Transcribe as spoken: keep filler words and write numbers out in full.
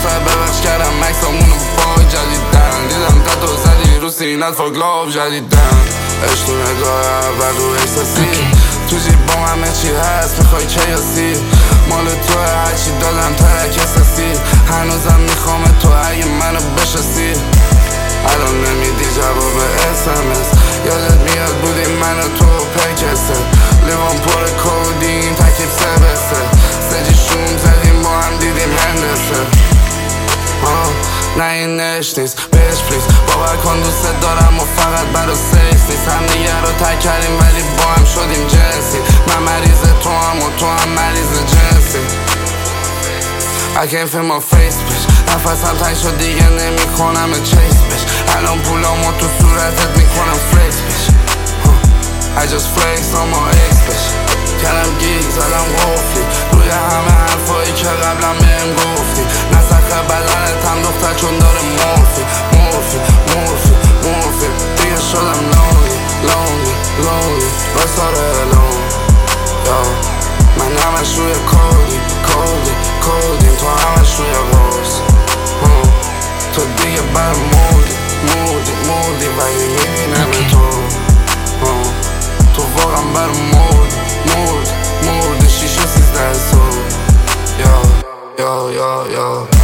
فقط ببخش کردم مکسامونو پای جدیدن دیدم تتو زدی رو سینت فاگلاف جدیدن عشق تو نگاه اول رو احساسی تو جیب بام همه چی هست میخوای کیاسی مال تو هرچی دادم ترک احساسی هنوزم میخوام تو اگه منو بشناسی الان نمیدی جواب اس ام اس یادت میاد بودیم من و تو پکسه لیوان پر کودین تکیب سه بسه سجی شوم زدیم با هم دیدیم هندسه نه این نش نیست بیش پلیز باور کن دوست دارم و فقط برا سیکس نیست هم دیگه رو تک کردیم ولی با هم شدیم جنسی من مریض تو هم و تو هم مریض جنسی I came from my face bitch نفسم تنگ شد دیگه نمی کنم چیس bitch الان پولامو تو صورتت میکنم فلیکس bitch I just flex on my ex bitch کردم گیگ زدم قفلی روی همه حرفایی که قبلا بهم گفتی نسخه بدنت هم دختر چون داره مورفی مورفی مورفی مورفی دیگه شدم لونلی لونلی لونلی بساره الان من همش روی کودی کودی کودیم تو همش روی باز تو دیگه بر موردی موردی موردی ولی میبینم تو تو واقعا بر موردی موردی موردی شیش و سیزده سو یا یا یا یا